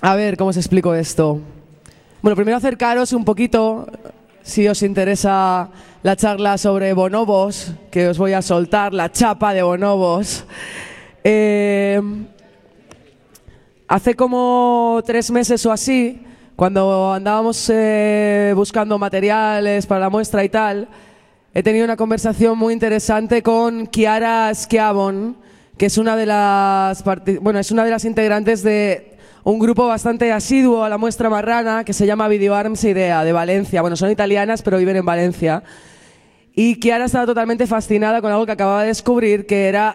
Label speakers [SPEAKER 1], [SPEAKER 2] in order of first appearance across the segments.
[SPEAKER 1] A ver, ¿cómo os explico esto? Bueno, primero acercaros un poquito, si os interesa la charla sobre bonobos, que os voy a soltar, la chapa de bonobos. Hace como 3 meses o así, cuando andábamos buscando materiales para la muestra y tal, he tenido una conversación muy interesante con Chiara Schiavon, que es una de las integrantes de un grupo bastante asiduo a la muestra marrana que se llama Videoarms Idea, de Valencia. Bueno, son italianas, pero viven en Valencia. Y Chiara estaba totalmente fascinada con algo que acababa de descubrir, que era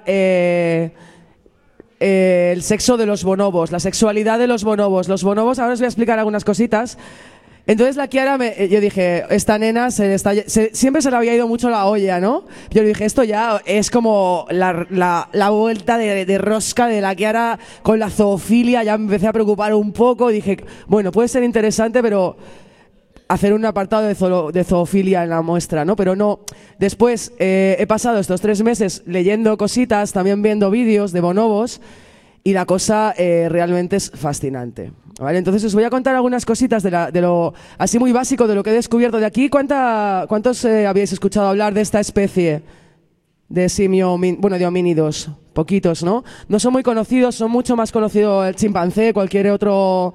[SPEAKER 1] el sexo de los bonobos, la sexualidad de los bonobos. Los bonobos, ahora os voy a explicar algunas cositas. Entonces la Chiara, yo dije, esta nena siempre se le había ido mucho la olla, ¿no? Yo le dije, esto ya es como la vuelta de rosca de la Chiara con la zoofilia. Ya me empecé a preocupar un poco. Dije, bueno, puede ser interesante, pero hacer un apartado de zoofilia en la muestra, ¿no? Pero no. Después he pasado estos 3 meses leyendo cositas, también viendo vídeos de bonobos, y la cosa realmente es fascinante. ¿Vale? Entonces os voy a contar algunas cositas de lo así muy básico de lo que he descubierto de aquí. ¿Cuántos habéis escuchado hablar de esta especie de de homínidos? Poquitos, ¿no? No son muy conocidos, son mucho más conocidos el chimpancé, cualquier otro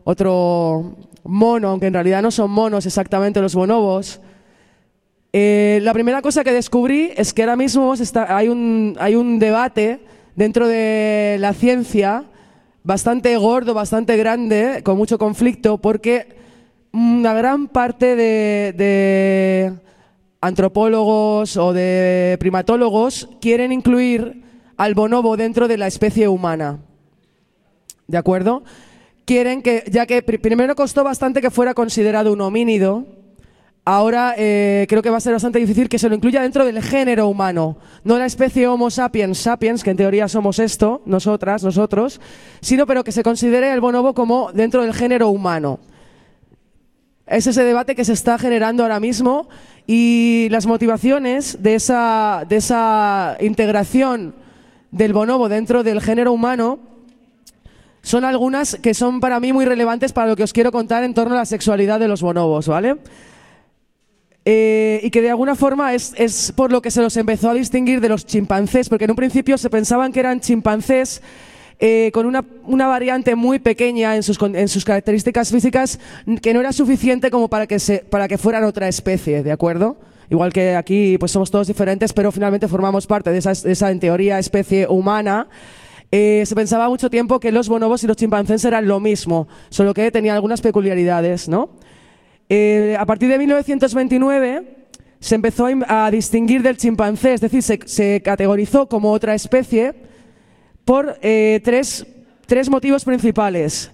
[SPEAKER 1] mono, aunque en realidad no son monos exactamente los bonobos. La primera cosa que descubrí es que ahora mismo hay un debate dentro de la ciencia bastante gordo, bastante grande, con mucho conflicto, porque una gran parte de antropólogos o de primatólogos quieren incluir al bonobo dentro de la especie humana. ¿De acuerdo? Quieren que, ya que primero costó bastante que fuera considerado un homínido, ahora creo que va a ser bastante difícil que se lo incluya dentro del género humano. No la especie Homo sapiens sapiens, que en teoría somos esto, nosotros, sino pero que se considere el bonobo como dentro del género humano. Es ese debate que se está generando ahora mismo, y las motivaciones de esa integración del bonobo dentro del género humano son algunas que son para mí muy relevantes para lo que os quiero contar en torno a la sexualidad de los bonobos, ¿vale? Y que de alguna forma es por lo que se los empezó a distinguir de los chimpancés, porque en un principio se pensaban que eran chimpancés con una variante muy pequeña en sus características físicas, que no era suficiente como para que fueran otra especie, ¿de acuerdo? Igual que aquí pues somos todos diferentes, pero finalmente formamos parte de esa en teoría especie humana. Se pensaba mucho tiempo que los bonobos y los chimpancés eran lo mismo, solo que tenían algunas peculiaridades, ¿no? A partir de 1929 se empezó a distinguir del chimpancé, es decir, se categorizó como otra especie por tres motivos principales.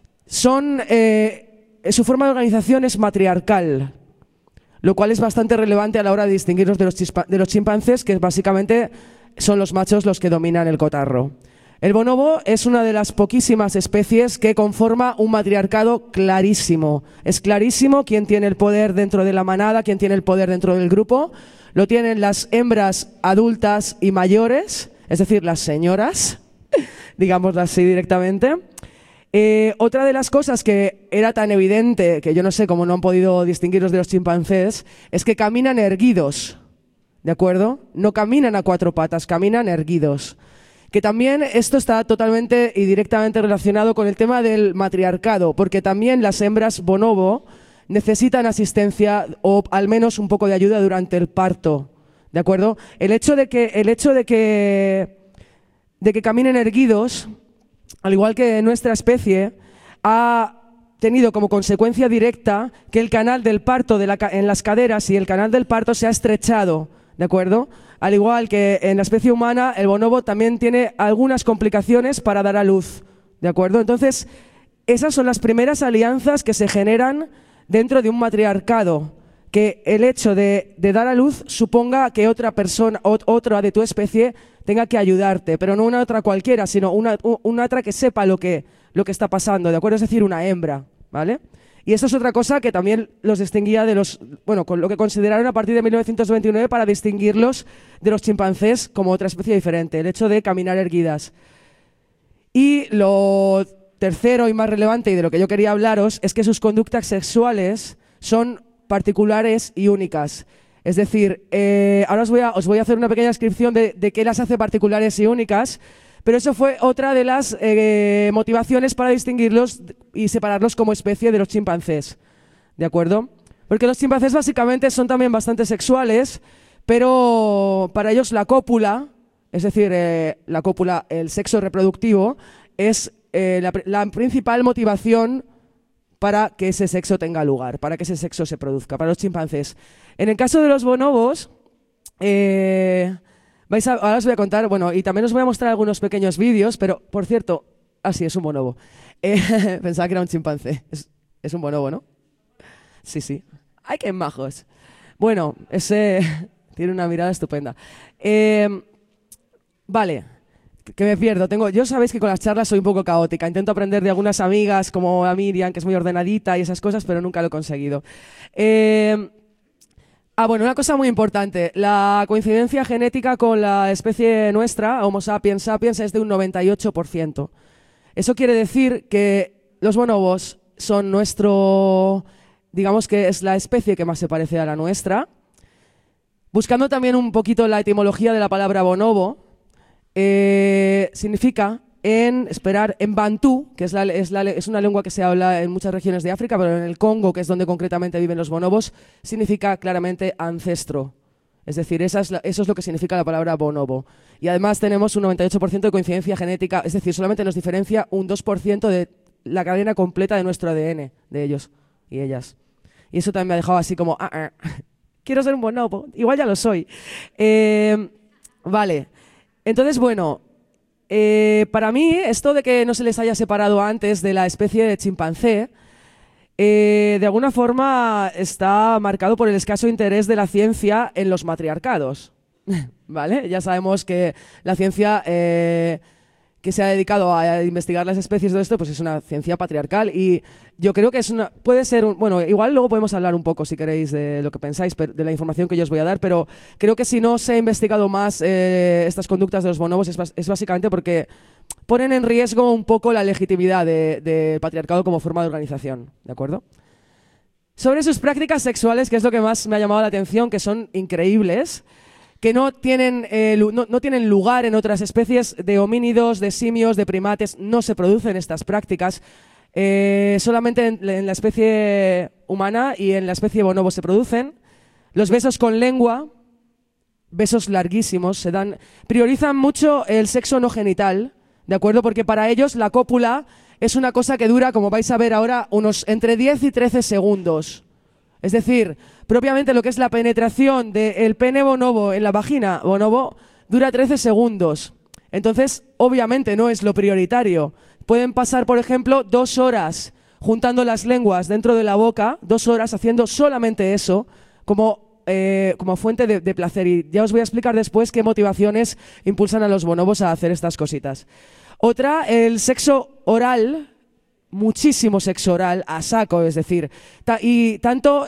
[SPEAKER 1] Su forma de organización es matriarcal, lo cual es bastante relevante a la hora de distinguirlos de los chimpancés, que básicamente son los machos los que dominan el cotarro. El bonobo es una de las poquísimas especies que conforma un matriarcado clarísimo. Es clarísimo quién tiene el poder dentro de la manada, quién tiene el poder dentro del grupo. Lo tienen las hembras adultas y mayores, es decir, las señoras, digámoslo así directamente. Otra de las cosas que era tan evidente, que yo no sé cómo no han podido distinguirlos de los chimpancés, es que caminan erguidos, ¿de acuerdo? No caminan a 4 patas, caminan erguidos. Que también esto está totalmente y directamente relacionado con el tema del matriarcado, porque también las hembras bonobo necesitan asistencia o al menos un poco de ayuda durante el parto, ¿de acuerdo? El hecho de que caminen erguidos, al igual que nuestra especie, ha tenido como consecuencia directa que el canal del parto en las caderas y el canal del parto se ha estrechado, ¿de acuerdo? Al igual que en la especie humana, el bonobo también tiene algunas complicaciones para dar a luz, ¿de acuerdo? Entonces, esas son las primeras alianzas que se generan dentro de un matriarcado, que el hecho de dar a luz suponga que otra persona, otra de tu especie, tenga que ayudarte, pero no una otra cualquiera, sino una otra que sepa lo que está pasando, ¿de acuerdo? Es decir, una hembra, ¿vale? Y eso es otra cosa que también los distinguía con lo que consideraron a partir de 1929 para distinguirlos de los chimpancés como otra especie diferente, el hecho de caminar erguidas. Y lo tercero y más relevante, y de lo que yo quería hablaros, es que sus conductas sexuales son particulares y únicas. Es decir, ahora os voy a hacer una pequeña descripción de qué las hace particulares y únicas, pero eso fue otra de las motivaciones para distinguirlos y separarlos como especie de los chimpancés. ¿De acuerdo? Porque los chimpancés básicamente son también bastante sexuales, pero para ellos la cópula, es decir, la cópula, el sexo reproductivo, es la principal motivación para que ese sexo tenga lugar, para que ese sexo se produzca, para los chimpancés. En el caso de los bonobos, ahora os voy a contar, bueno, y también os voy a mostrar algunos pequeños vídeos, pero, por cierto, sí, es un bonobo. Pensaba que era un chimpancé. Es un bonobo, ¿no? Sí, sí. ¡Ay, qué majos! Bueno, ese tiene una mirada estupenda. Vale, que me pierdo. Yo sabéis que con las charlas soy un poco caótica. Intento aprender de algunas amigas, como a Miriam, que es muy ordenadita y esas cosas, pero nunca lo he conseguido. Bueno, una cosa muy importante. La coincidencia genética con la especie nuestra, Homo sapiens sapiens, es de un 98%. Eso quiere decir que los bonobos son digamos que es la especie que más se parece a la nuestra. Buscando también un poquito la etimología de la palabra bonobo, significa en bantú, que es una lengua que se habla en muchas regiones de África, pero en el Congo, que es donde concretamente viven los bonobos, significa claramente ancestro. Es decir, eso es lo que significa la palabra bonobo. Y además tenemos un 98% de coincidencia genética, es decir, solamente nos diferencia un 2% de la cadena completa de nuestro ADN, de ellos y ellas. Y eso también me ha dejado así como, quiero ser un bonobo, igual ya lo soy. Vale, entonces bueno, para mí esto de que no se les haya separado antes de la especie de chimpancé, de alguna forma está marcado por el escaso interés de la ciencia en los matriarcados. ¿Vale? Ya sabemos que la ciencia que se ha dedicado a investigar las especies de esto, pues es una ciencia patriarcal, y yo creo que puede ser bueno, igual luego podemos hablar un poco si queréis de lo que pensáis, de la información que yo os voy a dar, pero creo que si no se ha investigado más estas conductas de los bonobos es básicamente porque ponen en riesgo un poco la legitimidad del patriarcado como forma de organización, ¿de acuerdo? Sobre sus prácticas sexuales, que es lo que más me ha llamado la atención, que son increíbles, que no tienen lugar en otras especies de homínidos, de simios, de primates, no se producen estas prácticas. Solamente en la especie humana y en la especie bonobo se producen. Los besos con lengua, besos larguísimos, priorizan mucho el sexo no genital, ¿de acuerdo? Porque para ellos la cópula es una cosa que dura, como vais a ver ahora, entre 10 y 13 segundos. Es decir, propiamente lo que es la penetración del pene bonobo en la vagina bonobo dura 13 segundos. Entonces, obviamente no es lo prioritario. Pueden pasar, por ejemplo, 2 horas juntando las lenguas dentro de la boca, 2 horas haciendo solamente eso como fuente de placer. Y ya os voy a explicar después qué motivaciones impulsan a los bonobos a hacer estas cositas. Otra, el sexo oral. Muchísimo sexo oral a saco, es decir, y tanto,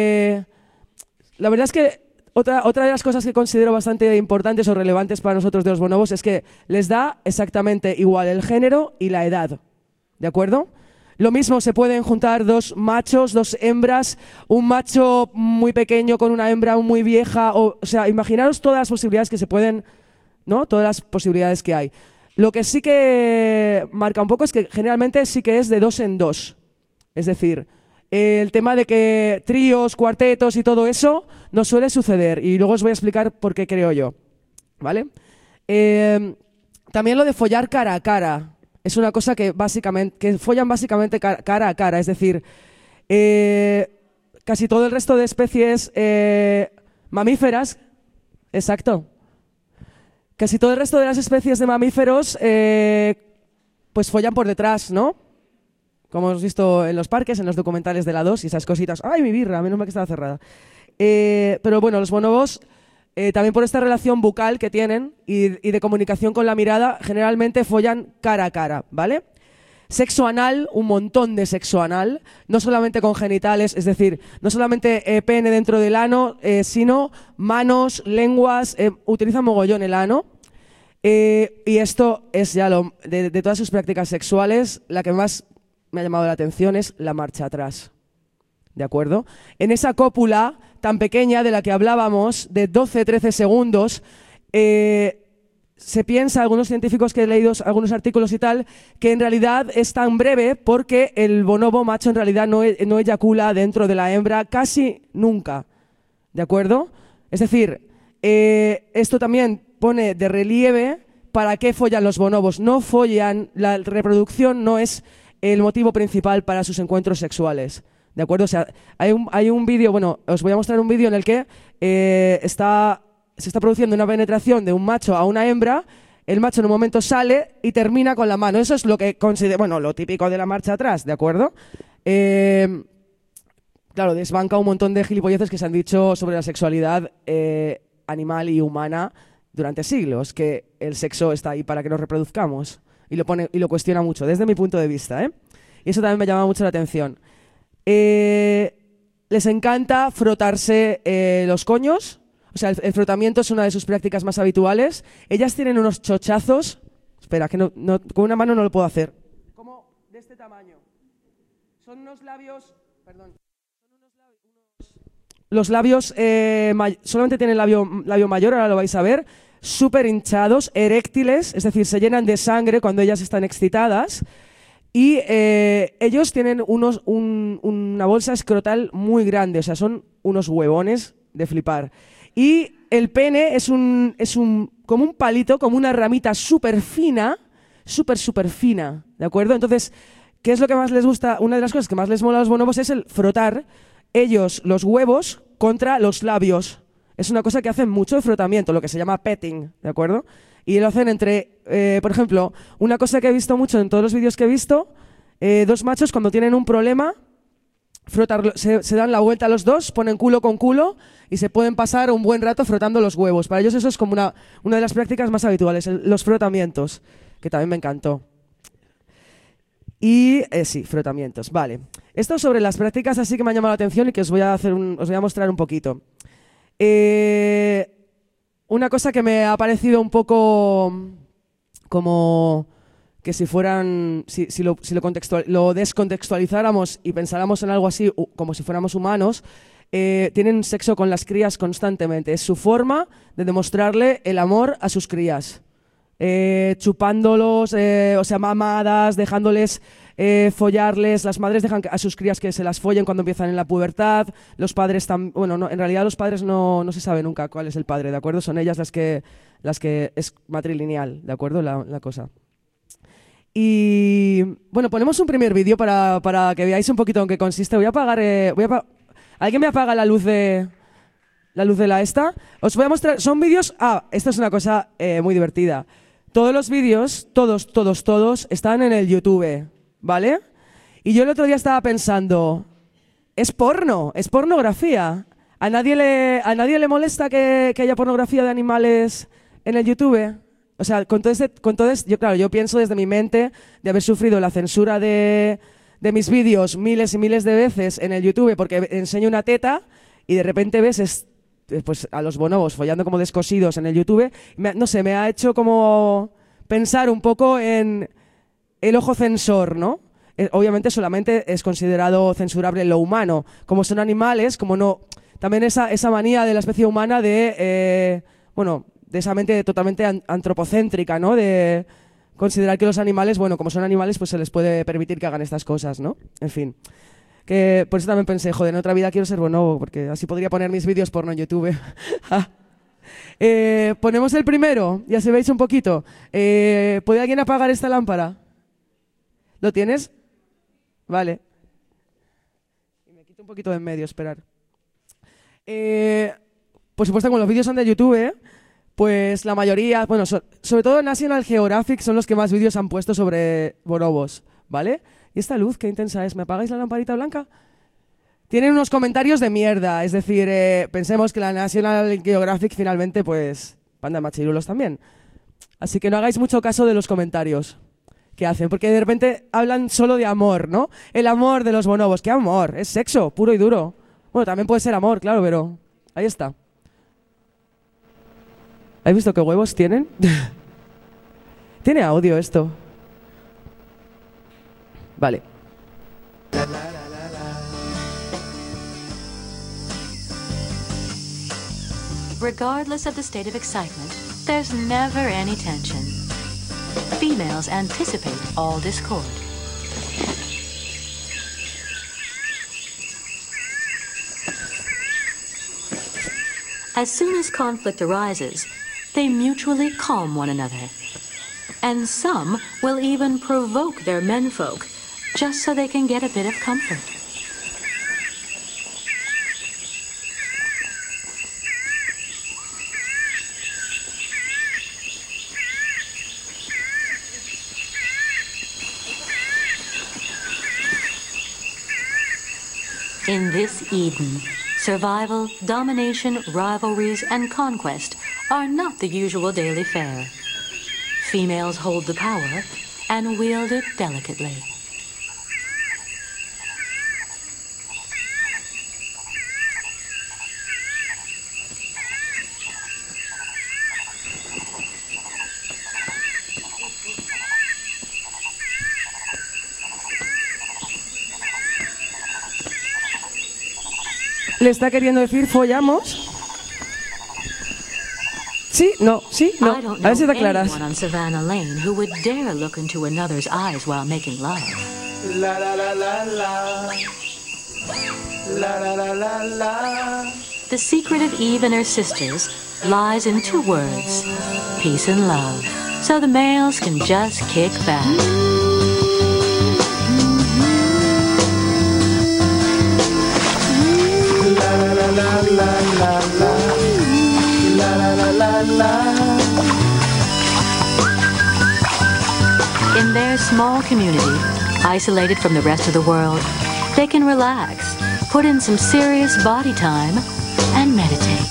[SPEAKER 1] la verdad es que otra de las cosas que considero bastante importantes o relevantes para nosotros de los bonobos es que les da exactamente igual el género y la edad, ¿de acuerdo? Lo mismo, se pueden juntar 2 machos, 2 hembras, un macho muy pequeño con una hembra muy vieja, o sea, imaginaros todas las posibilidades que se pueden, ¿no? Todas las posibilidades que hay. Lo que sí que marca un poco es que generalmente sí que es de 2 en 2. Es decir, el tema de que tríos, cuartetos y todo eso no suele suceder. Y luego os voy a explicar por qué creo yo. ¿Vale? También lo de follar cara a cara. Es una cosa que follan básicamente cara a cara. Es decir, casi todo el resto de especies mamíferas, exacto. Casi todo el resto de las especies de mamíferos pues follan por detrás, ¿no? Como hemos visto en los parques, en los documentales de la 2 y esas cositas. ¡Ay, mi birra! Menos mal que estaba cerrada. Pero bueno, los bonobos, también por esta relación bucal que tienen y de comunicación con la mirada, generalmente follan cara a cara, ¿vale? Sexo anal, un montón de sexo anal, no solamente con genitales, es decir, no solamente pene dentro del ano, sino manos, lenguas, utilizan mogollón el ano. Y esto es ya de todas sus prácticas sexuales, la que más me ha llamado la atención es la marcha atrás. ¿De acuerdo? En esa cópula tan pequeña de la que hablábamos, de 12-13 segundos, se piensa, algunos científicos que he leído algunos artículos y tal, que en realidad es tan breve porque el bonobo macho en realidad no eyacula dentro de la hembra casi nunca. ¿De acuerdo? Es decir, esto también pone de relieve para qué follan los bonobos. No follan, la reproducción no es el motivo principal para sus encuentros sexuales. ¿De acuerdo? O sea, hay un vídeo, bueno, os voy a mostrar un vídeo en el que se está produciendo una penetración de un macho a una hembra, el macho en un momento sale y termina con la mano. Eso es lo que considero, bueno, lo típico de la marcha atrás, ¿de acuerdo? Claro, desbanca un montón de gilipolleces que se han dicho sobre la sexualidad animal y humana durante siglos, que el sexo está ahí para que nos reproduzcamos, y lo cuestiona mucho, desde mi punto de vista, ¿eh? Y eso también me llama mucho la atención. Les encanta frotarse los coños. O sea, el frotamiento es una de sus prácticas más habituales. Ellas tienen unos chochazos. Espera, que con una mano no lo puedo hacer. Como de este tamaño. Son unos labios. Perdón. Los labios solamente tienen labio mayor, ahora lo vais a ver. Súper hinchados, eréctiles, es decir, se llenan de sangre cuando ellas están excitadas. Y ellos tienen una bolsa escrotal muy grande, o sea, son unos huevones de flipar. Y el pene es como un palito, como una ramita súper fina, súper fina, ¿de acuerdo? Entonces, ¿qué es lo que más les gusta? Una de las cosas que más les mola a los bonobos es el frotar ellos los huevos contra los labios. Es una cosa que hacen mucho de frotamiento, lo que se llama petting, ¿de acuerdo? Y lo hacen por ejemplo, una cosa que he visto mucho en todos los vídeos que he visto, dos machos cuando tienen un problema, se dan la vuelta a los dos, ponen culo con culo y se pueden pasar un buen rato frotando los huevos. Para ellos eso es como una de las prácticas más habituales, los frotamientos, que también me encantó. Y sí, frotamientos, vale. Esto sobre las prácticas así que me han llamado la atención y que os voy a mostrar un poquito. Una cosa que me ha parecido un poco como que si lo descontextualizáramos y pensáramos en algo así como si fuéramos humanos, tienen sexo con las crías constantemente. Es su forma de demostrarle el amor a sus crías. Chupándolos, o sea, mamadas, dejándoles follarles. Las madres dejan a sus crías que se las follen cuando empiezan en la pubertad. Los padres también, bueno, no, en realidad los padres no se sabe nunca cuál es el padre, ¿de acuerdo? Son ellas las que es matrilineal, ¿de acuerdo? La cosa. Y bueno, ponemos un primer vídeo para que veáis un poquito en qué consiste. Voy a apagar, ¿alguien me apaga la luz de la esta? Os voy a mostrar, son vídeos, esta es una cosa muy divertida. Todos los vídeos, todos, están en el YouTube, ¿vale? Y yo el otro día estaba pensando, es porno, es pornografía. ¿A nadie le molesta que haya pornografía de animales en el YouTube? O sea, yo pienso desde mi mente de haber sufrido la censura de mis vídeos miles y miles de veces en el YouTube porque enseño una teta y de repente ves pues a los bonobos follando como descosidos en el YouTube. No sé, me ha hecho como pensar un poco en el ojo censor, ¿no? Obviamente solamente es considerado censurable lo humano. Como son animales, como no... También esa manía de la especie humana de esa mente totalmente antropocéntrica, ¿no? De considerar que los animales, bueno, como son animales, pues se les puede permitir que hagan estas cosas, ¿no? En fin. Que por eso también pensé, joder, en otra vida quiero ser bonobo, porque así podría poner mis vídeos porno en YouTube. Ponemos el primero, ya se veis un poquito. ¿Puede alguien apagar esta lámpara? ¿Lo tienes? Vale. Y me quito un poquito de en medio, esperar. Por supuesto, como los vídeos son de YouTube, pues la mayoría, bueno, sobre todo National Geographic son los que más vídeos han puesto sobre bonobos, ¿vale? ¿Y esta luz qué intensa es? ¿Me apagáis la lamparita blanca? Tienen unos comentarios de mierda, es decir, pensemos que la National Geographic finalmente, pues, panda machirulos también. Así que no hagáis mucho caso de los comentarios que hacen, porque de repente hablan solo de amor, ¿no? El amor de los bonobos. ¿Qué amor? Es sexo, puro y duro. Bueno, también puede ser amor, claro, pero ahí está. ¿Habéis visto qué huevos tienen? Tiene audio esto. Vale.
[SPEAKER 2] Regardless of the state of excitement, there's never any tension. Females anticipate all discord. As soon as conflict arises, they mutually calm one another. And some will even provoke their menfolk, just so they can get a bit of comfort. In this Eden, survival, domination, rivalries, and conquest are not the usual daily fare. Females hold the power and wield it delicately.
[SPEAKER 1] ¿Le está queriendo decir follamos? Sí, no, sí, no. A ver si te aclaras.
[SPEAKER 2] On Savannah Lane who would dare look into another's eyes while making love.
[SPEAKER 1] La la la la la. La la la la la.
[SPEAKER 2] The secret of Eve and her sisters lies in two words: peace and love. So the males can just kick back. In their small community, isolated from the rest of the world, they can relax, put in some serious body time, and meditate.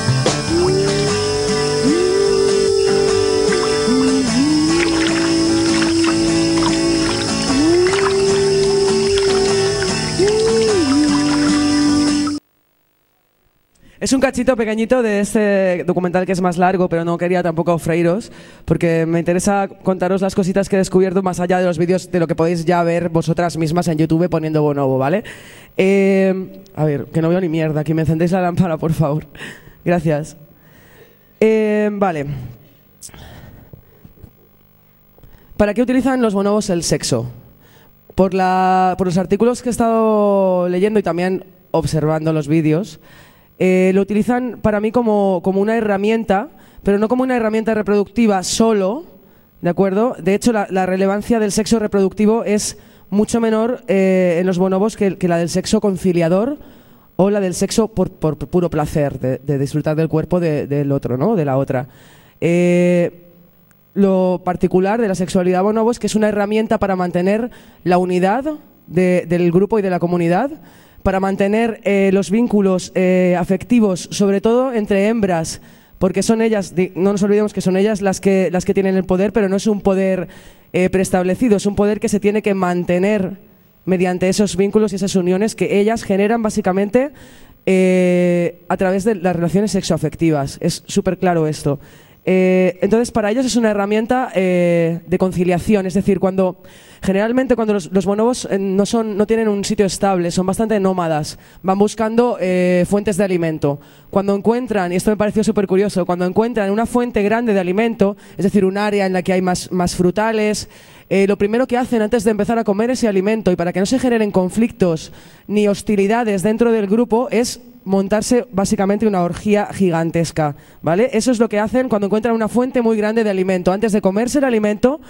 [SPEAKER 1] Es un cachito pequeñito de este documental que es más largo, pero no quería tampoco freíros, porque me interesa contaros las cositas que he descubierto más allá de los vídeos, de lo que podéis ya ver vosotras mismas en YouTube poniendo Bonobo, ¿vale? A ver, que no veo ni mierda, que me encendéis la lámpara, por favor. Gracias. Vale. ¿Para qué utilizan los bonobos el sexo? Por los artículos que he estado leyendo y también observando los vídeos, lo utilizan para mí como una herramienta, pero no como una herramienta reproductiva solo, ¿de acuerdo? De hecho, la relevancia del sexo reproductivo es mucho menor en los bonobos que la del sexo conciliador o la del sexo por puro placer, de disfrutar del cuerpo del otro, ¿no? De la otra. Lo particular de la sexualidad bonobo es que es una herramienta para mantener la unidad del grupo y de la comunidad, para mantener los vínculos afectivos, sobre todo entre hembras, porque son ellas, no nos olvidemos que son ellas las que tienen el poder, pero no es un poder preestablecido, es un poder que se tiene que mantener mediante esos vínculos y esas uniones que ellas generan básicamente a través de las relaciones sexoafectivas. Es súper claro esto. Entonces, para ellos es una herramienta de conciliación, es decir, generalmente cuando los bonobos no tienen un sitio estable, son bastante nómadas, van buscando fuentes de alimento. Cuando encuentran, y esto me pareció súper curioso, cuando encuentran una fuente grande de alimento, es decir, un área en la que hay más frutales, lo primero que hacen antes de empezar a comer ese alimento, y para que no se generen conflictos ni hostilidades dentro del grupo, es montarse básicamente una orgía gigantesca, ¿vale? Eso es lo que hacen cuando encuentran una fuente muy grande de alimento. Antes de comerse el alimento,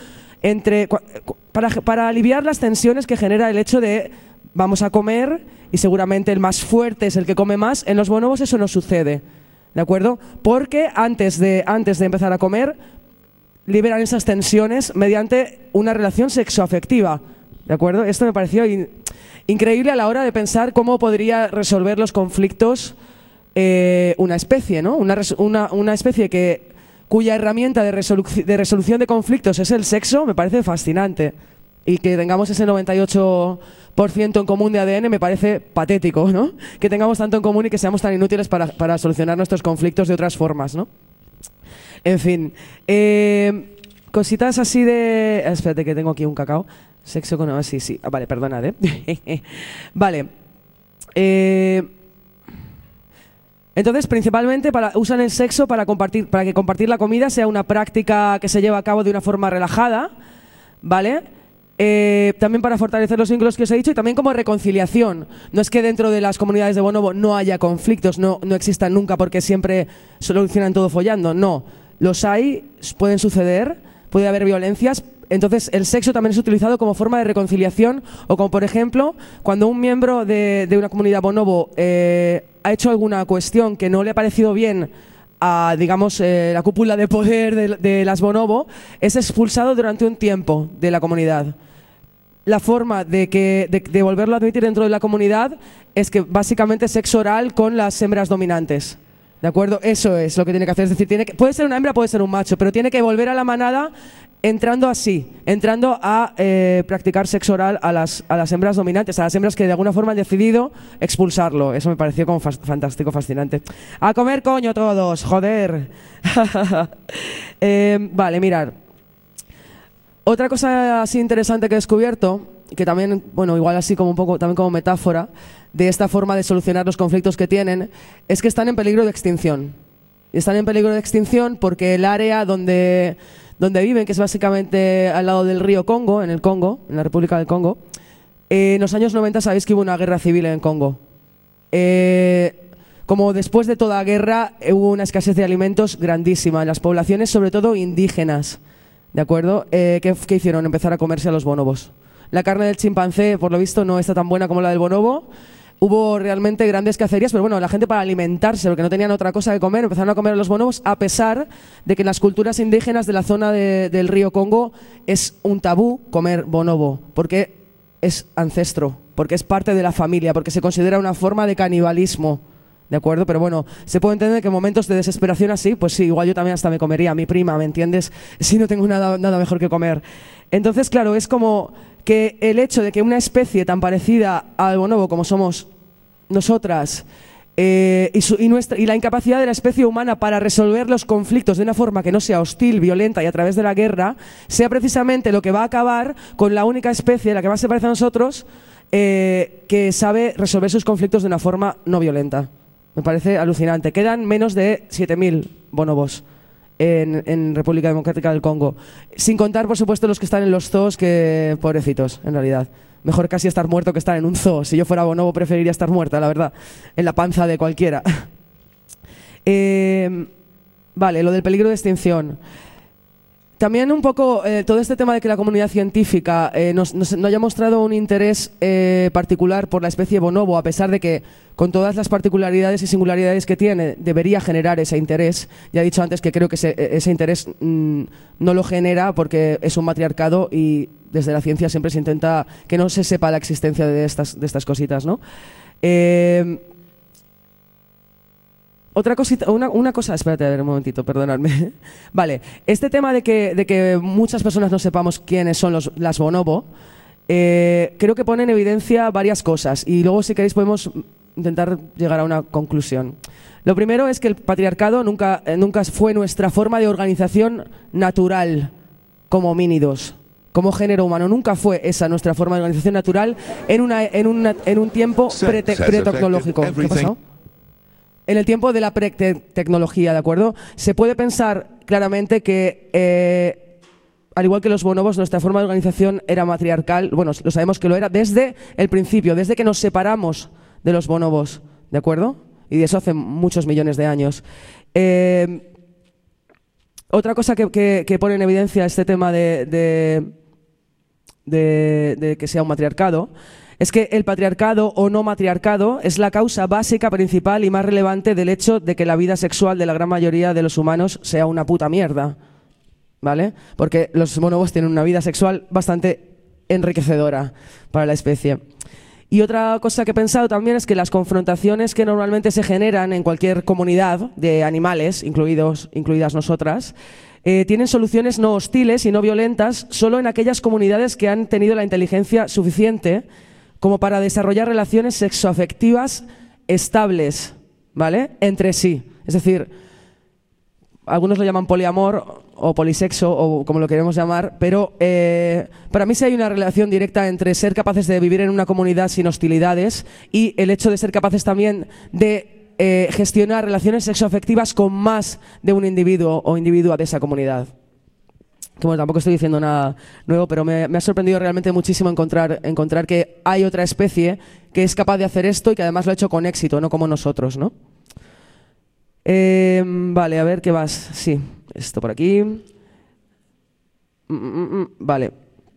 [SPEAKER 1] para aliviar las tensiones que genera el hecho de vamos a comer y seguramente el más fuerte es el que come más. En los bonobos eso no sucede, ¿de acuerdo? Porque antes de empezar a comer liberan esas tensiones mediante una relación sexoafectiva, ¿de acuerdo? Esto me pareció increíble a la hora de pensar cómo podría resolver los conflictos una especie, ¿no? Una especie cuya herramienta de resolución de conflictos es el sexo, me parece fascinante. Y que tengamos ese 98% en común de ADN me parece patético, ¿no? Que tengamos tanto en común y que seamos tan inútiles para solucionar nuestros conflictos de otras formas, ¿no? En fin. cositas así de... Espérate que tengo aquí un cacao. Sexo con... Sí, sí. Vale, perdonad, Vale. Entonces, principalmente usan el sexo para que compartir la comida sea una práctica que se lleva a cabo de una forma relajada, ¿vale? También para fortalecer los vínculos que os he dicho y también como reconciliación. No es que dentro de las comunidades de bonobo no haya conflictos, no existan nunca porque siempre solucionan todo follando. No, los hay, pueden suceder, puede haber violencias. Entonces el sexo también es utilizado como forma de reconciliación o como por ejemplo cuando un miembro de una comunidad bonobo ha hecho alguna cuestión que no le ha parecido bien a, digamos, la cúpula de poder de las bonobo, es expulsado durante un tiempo de la comunidad. La forma de volverlo a admitir dentro de la comunidad es que básicamente sexo oral con las hembras dominantes. ¿De acuerdo? Eso es lo que tiene que hacer. Es decir, puede ser una hembra, puede ser un macho, pero tiene que volver a la manada entrando a practicar sexo oral a las hembras dominantes, a las hembras que de alguna forma han decidido expulsarlo. Eso me pareció como fantástico, fascinante. ¡A comer coño todos! ¡Joder! Vale, mirad. Otra cosa así interesante que he descubierto, que también, bueno, igual así como un poco, también como metáfora de esta forma de solucionar los conflictos que tienen, es que están en peligro de extinción. Y están en peligro de extinción porque el área donde viven, que es básicamente al lado del río Congo, en la República del Congo, en los años 90 sabéis que hubo una guerra civil en Congo. Como después de toda guerra hubo una escasez de alimentos grandísima en las poblaciones, sobre todo indígenas, ¿de acuerdo? ¿Qué hicieron? Empezar a comerse a los bonobos. La carne del chimpancé, por lo visto, no está tan buena como la del bonobo. Hubo realmente grandes cacerías, pero bueno, la gente para alimentarse, porque no tenían otra cosa que comer, empezaron a comer a los bonobos, a pesar de que en las culturas indígenas de la zona del río Congo es un tabú comer bonobo, porque es ancestro, porque es parte de la familia, porque se considera una forma de canibalismo, ¿de acuerdo? Pero bueno, se puede entender que en momentos de desesperación así, pues sí, igual yo también hasta me comería a mi prima, ¿me entiendes? Si no tengo nada mejor que comer. Entonces, claro, es como que el hecho de que una especie tan parecida al bonobo como somos nosotras y la incapacidad de la especie humana para resolver los conflictos de una forma que no sea hostil, violenta y a través de la guerra, sea precisamente lo que va a acabar con la única especie, la que más se parece a nosotros, que sabe resolver sus conflictos de una forma no violenta. Me parece alucinante. Quedan menos de 7.000 bonobos en República Democrática del Congo. Sin contar, por supuesto, los que están en los zoos, que pobrecitos, en realidad. Mejor casi estar muerto que estar en un zoo. Si yo fuera bonobo preferiría estar muerta, la verdad. En la panza de cualquiera. Vale, lo del peligro de extinción. También un poco todo este tema de que la comunidad científica no haya mostrado un interés particular por la especie bonobo, a pesar de que con todas las particularidades y singularidades que tiene, debería generar ese interés. Ya he dicho antes que creo que ese interés no lo genera porque es un matriarcado y desde la ciencia siempre se intenta que no se sepa la existencia de estas cositas, ¿no? Otra cosita, una cosa, espérate, a ver un momentito, perdonadme. Vale, este tema de que muchas personas no sepamos quiénes son las bonobo, creo que pone en evidencia varias cosas y luego si queréis podemos intentar llegar a una conclusión. Lo primero es que el patriarcado nunca fue nuestra forma de organización natural como homínidos, como género humano. Nunca fue esa nuestra forma de organización natural en un tiempo pretecnológico. ¿Qué ha pasado? En el tiempo de la pre-tecnología, ¿de acuerdo? Se puede pensar claramente que, al igual que los bonobos, nuestra forma de organización era matriarcal. Bueno, lo sabemos que lo era desde el principio, desde que nos separamos de los bonobos, ¿de acuerdo? Y de eso hace muchos millones de años. Otra cosa que pone en evidencia este tema de que sea un matriarcado es que el patriarcado o no matriarcado es la causa básica, principal y más relevante del hecho de que la vida sexual de la gran mayoría de los humanos sea una puta mierda, ¿vale? Porque los bonobos tienen una vida sexual bastante enriquecedora para la especie. Y otra cosa que he pensado también es que las confrontaciones que normalmente se generan en cualquier comunidad de animales, incluidas nosotras, tienen soluciones no hostiles y no violentas solo en aquellas comunidades que han tenido la inteligencia suficiente como para desarrollar relaciones sexoafectivas estables, ¿vale? Entre sí. Es decir, algunos lo llaman poliamor o polisexo o como lo queremos llamar, pero para mí sí hay una relación directa entre ser capaces de vivir en una comunidad sin hostilidades y el hecho de ser capaces también de gestionar relaciones sexoafectivas con más de un individuo o individua de esa comunidad. Que bueno, tampoco estoy diciendo nada nuevo, pero me ha sorprendido realmente muchísimo encontrar que hay otra especie que es capaz de hacer esto y que además lo ha hecho con éxito, no como nosotros, ¿no? Vale, a ver, ¿qué vas? Sí, esto por aquí. Vale.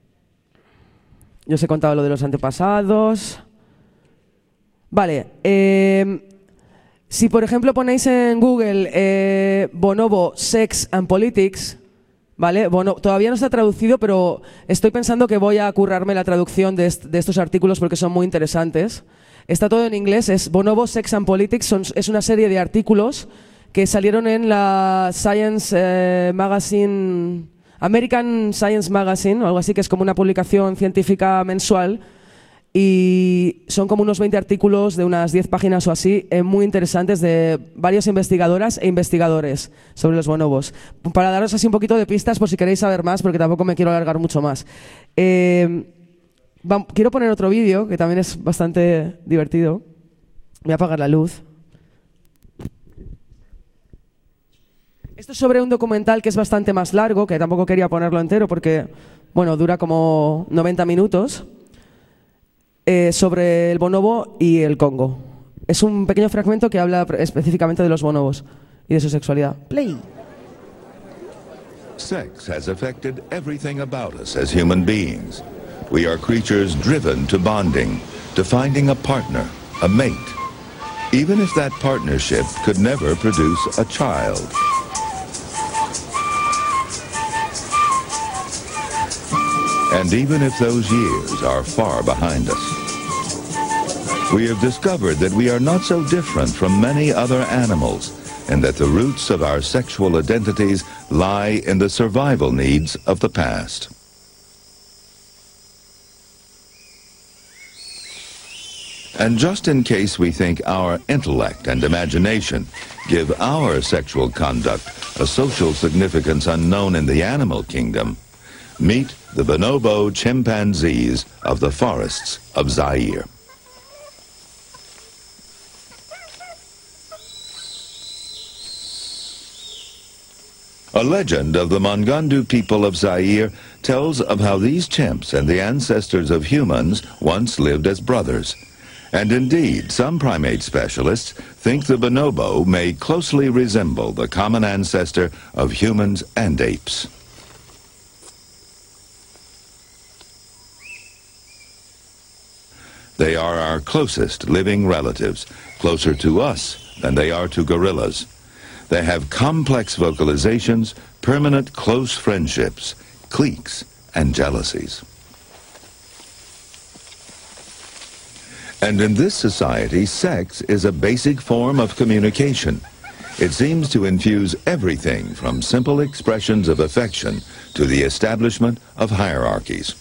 [SPEAKER 1] Yo os he contado lo de los antepasados. Vale. Si, por ejemplo, ponéis en Google Bonobo, Sex and Politics, ¿vale? Bueno, todavía no está traducido, pero estoy pensando que voy a currarme la traducción de estos artículos porque son muy interesantes. Está todo en inglés, es Bonobo, Sex and Politics, es una serie de artículos que salieron en la Science Magazine, American Science Magazine, o algo así, que es como una publicación científica mensual, y son como unos 20 artículos de unas 10 páginas o así, muy interesantes, de varias investigadoras e investigadores sobre los bonobos. Para daros así un poquito de pistas por si queréis saber más, porque tampoco me quiero alargar mucho más. Quiero poner otro vídeo, que también es bastante divertido. Voy a apagar la luz. Esto es sobre un documental que es bastante más largo, que tampoco quería ponerlo entero porque, bueno, dura como 90 minutos, sobre el bonobo y el Congo. Es un pequeño fragmento que habla específicamente de los bonobos y de su sexualidad. Play.
[SPEAKER 3] Sex has affected everything about us as human beings. We are creatures driven to bonding, to finding a partner, a mate, even if that partnership could never produce a child. And even if those years are far behind us, we have discovered that we are not so different from many other animals, and that the roots of our sexual identities lie in the survival needs of the past. And just in case we think our intellect and imagination give our sexual conduct a social significance unknown in the animal kingdom, meet the bonobo chimpanzees of the forests of Zaire. A legend of the Mongandu people of Zaire tells of how these chimps and the ancestors of humans once lived as brothers. And indeed, some primate specialists think the bonobo may closely resemble the common ancestor of humans and apes. They are our closest living relatives, closer to us than they are to gorillas. They have complex vocalizations, permanent close friendships, cliques, and jealousies. And in this society, sex is a basic form of communication. It seems to infuse everything from simple expressions of affection to the establishment of hierarchies.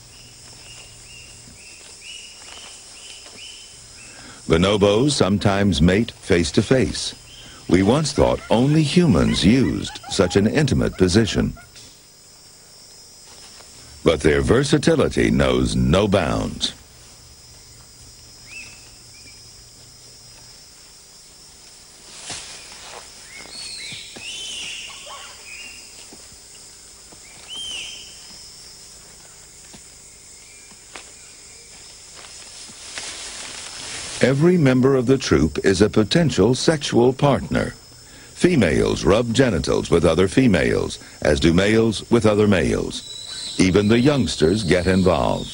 [SPEAKER 3] Bonobos sometimes mate face to face. We once thought only humans used such an intimate position. But their versatility knows no bounds. Every member of the troop is a potential sexual partner. Females rub genitals with other females, as do males with other males. Even the youngsters get involved.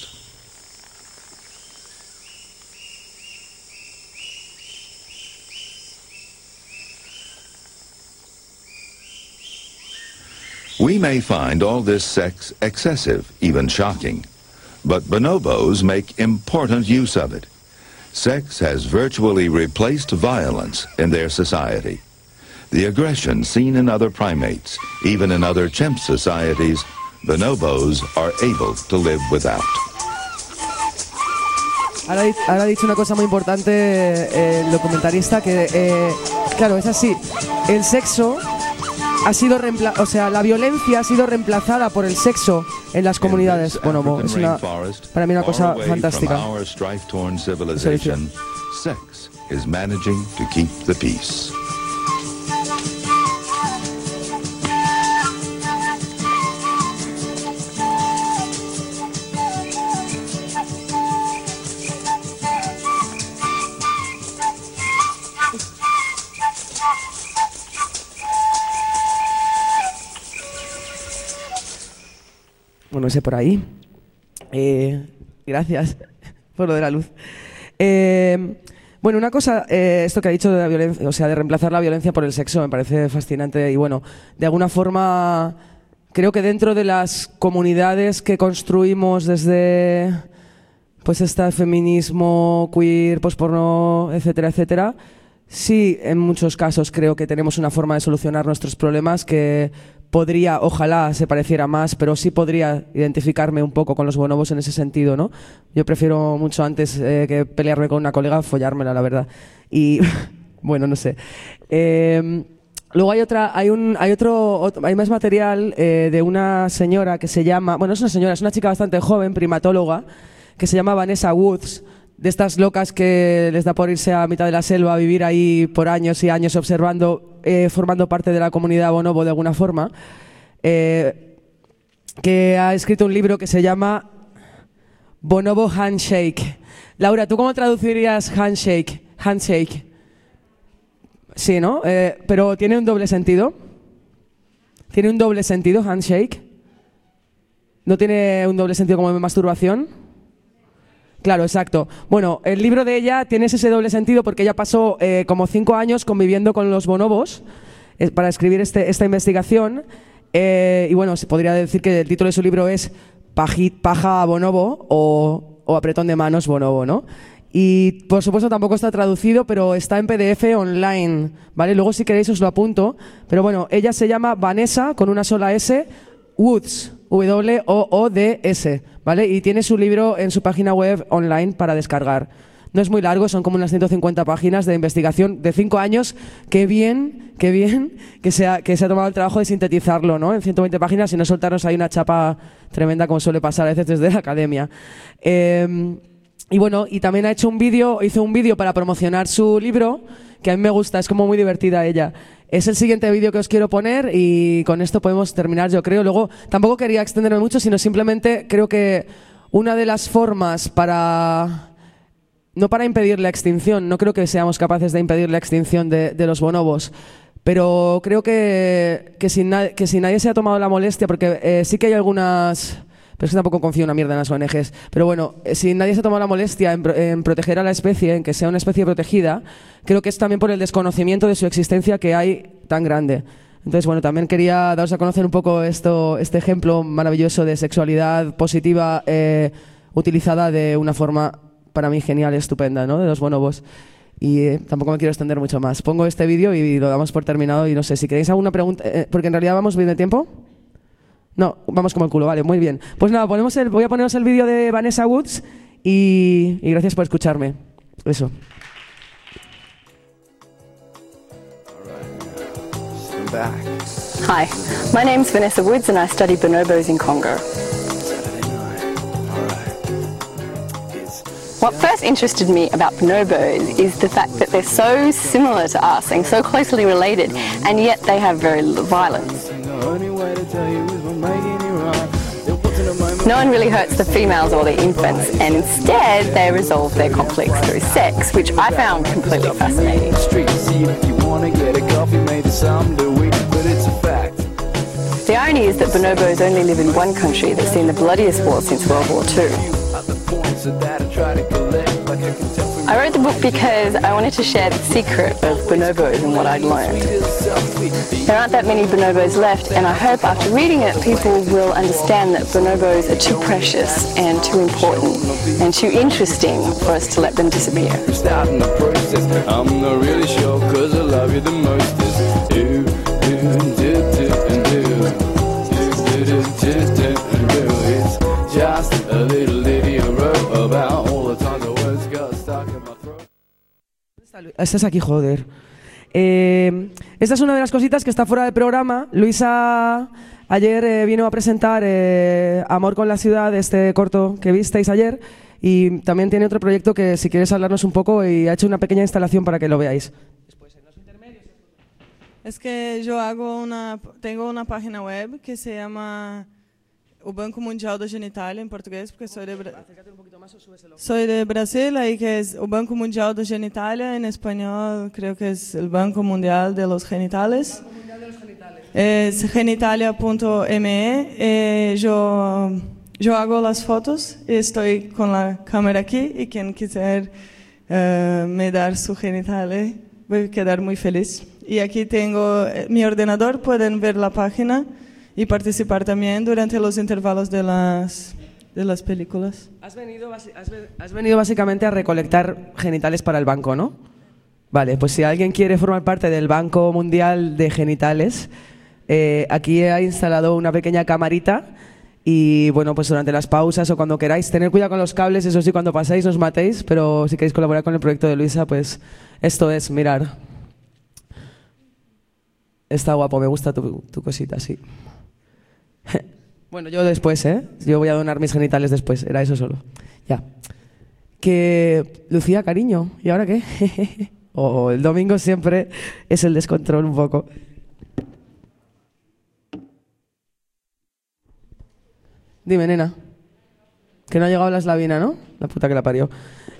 [SPEAKER 3] We may find all this sex excessive, even shocking, but bonobos make important use of it. Sex has virtually replaced violence in their society. The aggression seen in other primates, even in other chimp societies, bonobos are able to live without.
[SPEAKER 1] Ahora ha dicho una cosa muy importante el documentarista, que claro, es así. El sexo ha sido la violencia ha sido reemplazada por el sexo en las comunidades bonobo. Es para mí una cosa fantástica.
[SPEAKER 3] Sex is managing to keep the peace.
[SPEAKER 1] Bueno, ese por ahí. Gracias por lo de la luz. Bueno, una cosa, esto que ha dicho de la violencia, o sea, de reemplazar la violencia por el sexo, me parece fascinante y bueno, de alguna forma creo que dentro de las comunidades que construimos desde pues este feminismo, queer, posporno, etcétera, etcétera, sí, en muchos casos creo que tenemos una forma de solucionar nuestros problemas que podría, ojalá se pareciera más, pero sí podría identificarme un poco con los bonobos en ese sentido, ¿no? Yo prefiero mucho antes que pelearme con una colega, follármela, la verdad. Y, bueno, no sé. Luego hay más material de una señora que se llama, bueno, es una señora, es una chica bastante joven, primatóloga, que se llama Vanessa Woods, de estas locas que les da por irse a mitad de la selva a vivir ahí por años y años observando, formando parte de la comunidad bonobo de alguna forma, que ha escrito un libro que se llama Bonobo Handshake. Laura, ¿tú cómo traducirías handshake? Handshake. Sí, ¿no? Pero tiene un doble sentido. ¿Tiene un doble sentido handshake? ¿No tiene un doble sentido como de masturbación? Claro, exacto. Bueno, el libro de ella tiene ese doble sentido porque ella pasó como 5 años conviviendo con los bonobos para escribir esta investigación. Y bueno, se podría decir que el título de su libro es Paja bonobo o Apretón de manos bonobo, ¿no? Y por supuesto tampoco está traducido, pero está en PDF online, ¿vale? Luego si queréis os lo apunto. Pero bueno, ella se llama Vanessa, con una sola S, Woods, W-O-O-D-S, ¿vale? Y tiene su libro en su página web online para descargar. No es muy largo, son como unas 150 páginas de investigación de 5 años. Qué bien que se ha tomado el trabajo de sintetizarlo, ¿no? En 120 páginas y no soltarnos ahí una chapa tremenda como suele pasar a veces desde la academia. Y bueno, y también hizo un vídeo para promocionar su libro, que a mí me gusta, es como muy divertida ella. Es el siguiente vídeo que os quiero poner y con esto podemos terminar, yo creo. Luego, tampoco quería extenderme mucho, sino simplemente creo que una de las formas no para impedir la extinción, no creo que seamos capaces de impedir la extinción de los bonobos, pero creo que si nadie se ha tomado la molestia, porque sí que hay algunas... Pero es que tampoco confío una mierda en las ONGs. Pero bueno, si nadie se ha tomado la molestia en proteger a la especie, en que sea una especie protegida, creo que es también por el desconocimiento de su existencia que hay tan grande. Entonces, bueno, también quería daros a conocer un poco este ejemplo maravilloso de sexualidad positiva utilizada de una forma, para mí, genial y estupenda, ¿no? De los bonobos. Y tampoco me quiero extender mucho más. Pongo este vídeo y lo damos por terminado y no sé, si queréis alguna pregunta, porque en realidad vamos bien de tiempo. No, vamos como el culo, vale, muy bien. Pues nada, voy a poneros el vídeo de Vanessa Woods y gracias por escucharme. Eso.
[SPEAKER 4] Hi, my name's Vanessa Woods and I study bonobos in Congo. What first interested me about bonobos is the fact that they're so similar to us and so closely related, and yet they have very little violence. No one really hurts the females or the infants, and instead they resolve their conflicts through sex, which I found completely fascinating. The irony is that bonobos only live in one country that's seen the bloodiest war since World War II. I wrote the book because I wanted to share the secret of bonobos and what I'd learned. There aren't that many bonobos left, and I hope after reading it people will understand that bonobos are too precious and too important and too interesting for us to let them disappear. I'm not really sure 'cause I love you the most. It's just a little lady I wrote about all the times the words got stuck in my throat.
[SPEAKER 1] Estás aquí, joder. Esta es una de las cositas que está fuera del programa. Luisa ayer vino a presentar Amor con la ciudad, este corto que visteis ayer, y también tiene otro proyecto que si quieres hablarnos un poco, y ha hecho una pequeña instalación para que lo veáis.
[SPEAKER 5] Es que yo tengo una página web que se llama o Banco Mundial da Genitália en portugués, porque soy de Brasil, ahí que es o Banco Mundial da Genitália, en español creo que es el Banco Mundial de los Genitales. Es genitalia.me. Yo hago las fotos y estoy con la cámara aquí, y quien quiser me dar su genital, voy a quedar muy feliz. Y aquí tengo mi ordenador, pueden ver la página y participar también durante los intervalos de las películas.
[SPEAKER 1] Has venido básicamente a recolectar genitales para el banco, ¿no? Vale, pues si alguien quiere formar parte del Banco Mundial de Genitales, aquí he instalado una pequeña camarita, y bueno, pues durante las pausas o cuando queráis, tener cuidado con los cables, eso sí, cuando paséis no os matéis, pero si queréis colaborar con el proyecto de Luisa, pues esto es, mirar. Está guapo, me gusta tu cosita, sí. Bueno, yo después, yo voy a donar mis genitales después, era eso solo. Ya. Que, Lucía, cariño, ¿y ahora qué? El domingo siempre es el descontrol un poco. Dime, nena. Que no ha llegado la eslavina, ¿no? La puta que la parió.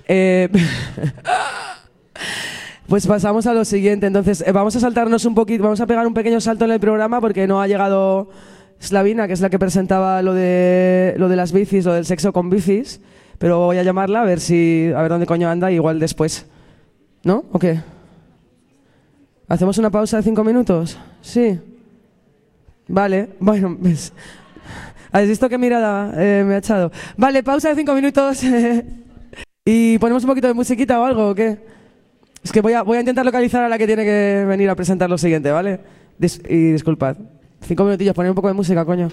[SPEAKER 1] Pues pasamos a lo siguiente. Entonces, vamos a saltarnos un poquito, vamos a pegar un pequeño salto en el programa porque no ha llegado Slavina, que es la que presentaba lo de las bicis, lo del sexo con bicis. Pero voy a llamarla a ver dónde coño anda, igual después. ¿No? ¿O qué? ¿Hacemos una pausa de 5 minutos? Sí. Vale, bueno, ¿ves? ¿Has visto qué mirada me ha echado? Vale, pausa de 5 minutos. ¿Y ponemos un poquito de musiquita o algo o qué? Es que voy a intentar localizar a la que tiene que venir a presentar lo siguiente, ¿vale? Y disculpad. 5 minutillos, poner un poco de música, coño.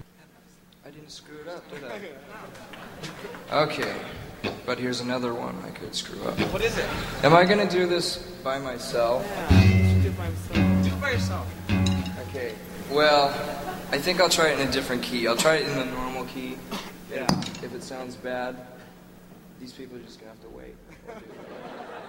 [SPEAKER 6] Okay, but here's another one I could screw up. What is it? Am I gonna do this by myself?
[SPEAKER 5] Yeah, you should do it by yourself.
[SPEAKER 6] Do it by yourself. Okay, well, I think I'll try it in a different key. I'll try it in the normal key. Yeah. If it sounds bad, these people are just gonna have to wait.